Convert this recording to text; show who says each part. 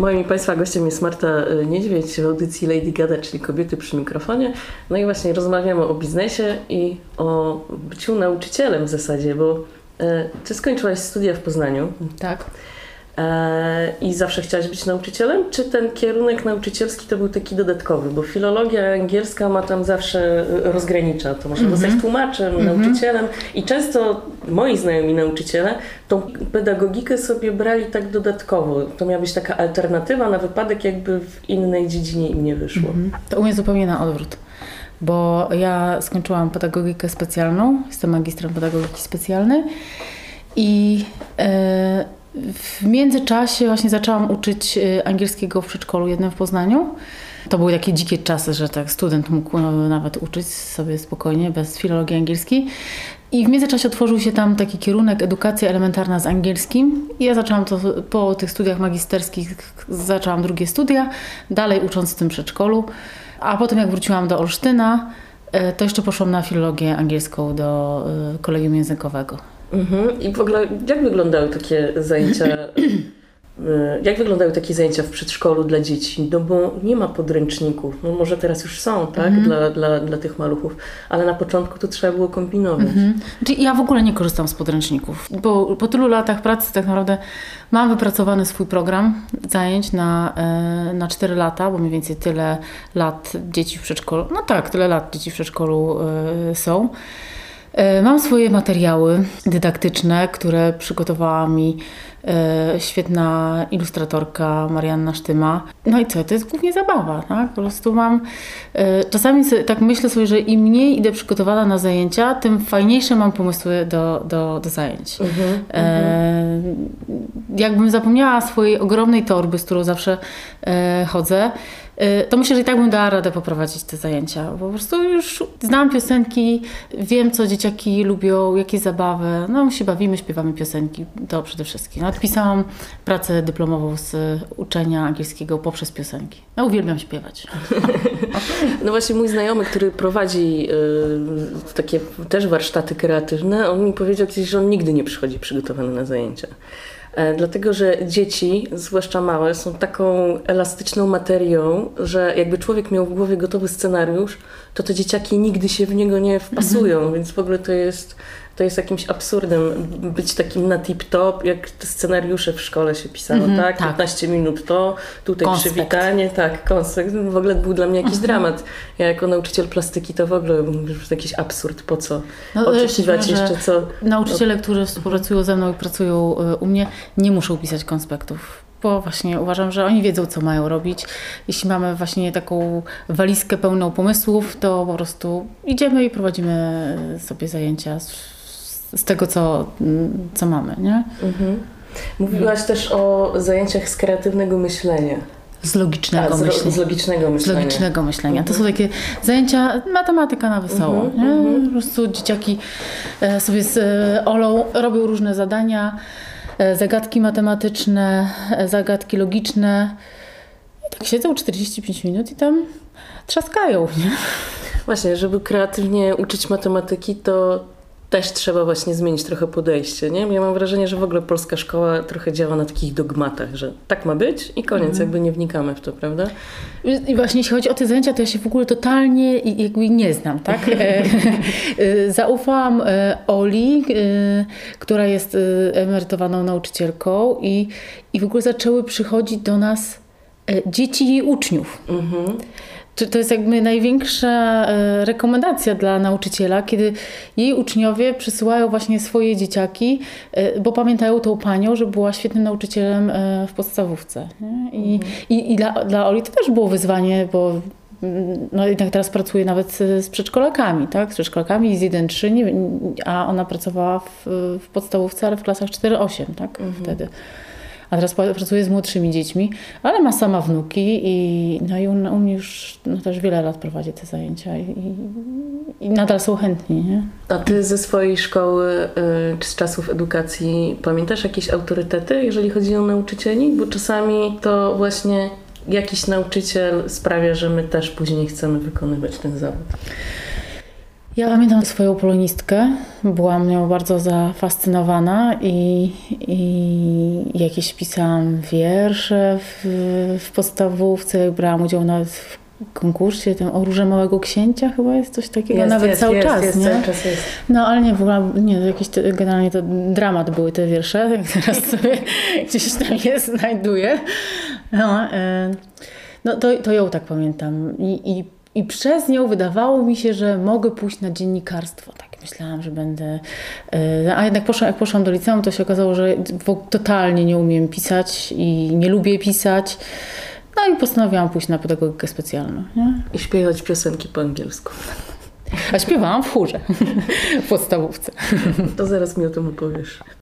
Speaker 1: Moim i Państwa gościem jest Marta Niedźwiedź w audycji Lady Gada, czyli Kobiety przy mikrofonie. No i właśnie rozmawiamy o biznesie i o byciu nauczycielem w zasadzie, bo Ty skończyłaś studia w Poznaniu.
Speaker 2: Tak.
Speaker 1: I zawsze chciałaś być nauczycielem? Czy ten kierunek nauczycielski to był taki dodatkowy? Bo filologia angielska ma tam zawsze rozgranicza. To można zostać tłumaczem, nauczycielem. I często moi znajomi nauczyciele tą pedagogikę sobie brali tak dodatkowo. To miała być taka alternatywa na wypadek, jakby w innej dziedzinie im nie wyszło.
Speaker 2: To u mnie zupełnie na odwrót. Bo ja skończyłam pedagogikę specjalną. Jestem magistrem pedagogiki specjalnej. I w międzyczasie właśnie zaczęłam uczyć angielskiego w przedszkolu jednym w Poznaniu. To były takie dzikie czasy, że tak student mógł nawet uczyć sobie spokojnie, bez filologii angielskiej. I w międzyczasie otworzył się tam taki kierunek edukacja elementarna z angielskim. I ja zaczęłam to po tych studiach magisterskich, zaczęłam drugie studia, dalej ucząc w tym przedszkolu. A potem jak wróciłam do Olsztyna, to jeszcze poszłam na filologię angielską do kolegium językowego.
Speaker 1: I w ogóle jak wyglądały takie zajęcia? Jak wyglądały takie zajęcia w przedszkolu dla dzieci? No bo nie ma podręczników. No może teraz już są, tak? Dla tych maluchów. Ale na początku to trzeba było kombinować.
Speaker 2: Znaczy, ja w ogóle nie korzystam z podręczników. Bo po tylu latach pracy tak naprawdę mam wypracowany swój program zajęć na 4 lata, bo mniej więcej tyle lat dzieci w przedszkolu. No tak, tyle lat dzieci w przedszkolu są. Mam swoje materiały dydaktyczne, które przygotowała mi świetna ilustratorka Marianna Sztyma. No i co? To jest głównie zabawa, tak? Po prostu mam... Czasami tak myślę sobie, że im mniej idę przygotowana na zajęcia, tym fajniejsze mam pomysły do zajęć. Jakbym zapomniała swojej ogromnej torby, z którą zawsze chodzę, to myślę, że i tak bym dała radę poprowadzić te zajęcia. Po prostu już znam piosenki, wiem, co dzieciaki lubią, jakie zabawy. No, my się bawimy, śpiewamy piosenki, to przede wszystkim. Nawet pisałam pracę dyplomową z uczenia angielskiego poprzez piosenki. No, uwielbiam śpiewać.
Speaker 1: No właśnie mój znajomy, który prowadzi takie też warsztaty kreatywne, on mi powiedział kiedyś, że on nigdy nie przychodzi przygotowany na zajęcia. Dlatego, że dzieci, zwłaszcza małe, są taką elastyczną materią, że jakby człowiek miał w głowie gotowy scenariusz, to te dzieciaki nigdy się w niego nie wpasują, więc w ogóle to jest jakimś absurdem być takim na tip-top, jak te scenariusze w szkole się pisało, tak? 15 minut to, tutaj
Speaker 2: konspekt.
Speaker 1: przywitanie, tak, konspekt. W ogóle był dla mnie jakiś dramat. Ja jako nauczyciel plastyki to w ogóle mówię, że to jakiś absurd, po co oczekiwać jeszcze co...
Speaker 2: Nauczyciele, którzy współpracują ze mną i pracują u mnie, nie muszą pisać konspektów. Bo właśnie uważam, że oni wiedzą, co mają robić. Jeśli mamy właśnie taką walizkę pełną pomysłów, to po prostu idziemy i prowadzimy sobie zajęcia z tego, co mamy, nie?
Speaker 1: Mówiłaś też o zajęciach z kreatywnego myślenia.
Speaker 2: Z logicznego myślenia.
Speaker 1: Z logicznego myślenia.
Speaker 2: Z logicznego myślenia. To są takie zajęcia, matematyka na wesoło. Nie? Po prostu dzieciaki sobie z Olą robią różne zadania, zagadki matematyczne, zagadki logiczne. I tak siedzą 45 minut i tam trzaskają. Nie?
Speaker 1: Właśnie, żeby kreatywnie uczyć matematyki, to też trzeba właśnie zmienić trochę podejście, nie? Ja mam wrażenie, że w ogóle polska szkoła trochę działa na takich dogmatach, że tak ma być i koniec, jakby nie wnikamy w to, prawda?
Speaker 2: I właśnie jeśli chodzi o te zajęcia, to ja się w ogóle totalnie jakby nie znam, tak? Zaufałam Oli, która jest emerytowaną nauczycielką i w ogóle zaczęły przychodzić do nas dzieci jej uczniów. To jest jakby największa rekomendacja dla nauczyciela, kiedy jej uczniowie przysyłają właśnie swoje dzieciaki, bo pamiętają tą panią, że była świetnym nauczycielem w podstawówce. Nie? I dla Oli to też było wyzwanie, bo no jednak teraz pracuje nawet z przedszkolakami, tak? Z przedszkolakami z 1-3, a ona pracowała w podstawówce, ale w klasach 4-8, tak? Wtedy. A teraz pracuje z młodszymi dziećmi, ale ma sama wnuki i u mnie już też wiele lat prowadzi te zajęcia i nadal są chętni. Nie?
Speaker 1: A ty ze swojej szkoły czy z czasów edukacji pamiętasz jakieś autorytety, jeżeli chodzi o nauczycieli? Bo czasami to właśnie jakiś nauczyciel sprawia, że my też później chcemy wykonywać ten zawód.
Speaker 2: Ja pamiętam swoją polonistkę, byłam nią bardzo zafascynowana i jakieś pisałam wiersze w podstawówce, jak brałam udział nawet w konkursie tym o Róże Małego Księcia, chyba jest coś takiego, nawet cały czas, nie?
Speaker 1: Cały czas jest.
Speaker 2: No ale nie, w ogóle nie, jakieś generalnie to dramat były te wiersze, jak teraz sobie gdzieś tam je znajduję. No to ją tak pamiętam i przez nią wydawało mi się, że mogę pójść na dziennikarstwo. Tak myślałam, że będę... A jednak jak poszłam do liceum, to się okazało, że totalnie nie umiem pisać i nie lubię pisać. No i postanowiłam pójść na pedagogikę specjalną. Nie?
Speaker 1: I śpiewać piosenki po angielsku.
Speaker 2: A śpiewałam w chórze w podstawówce.
Speaker 1: To zaraz mi o tym opowiesz.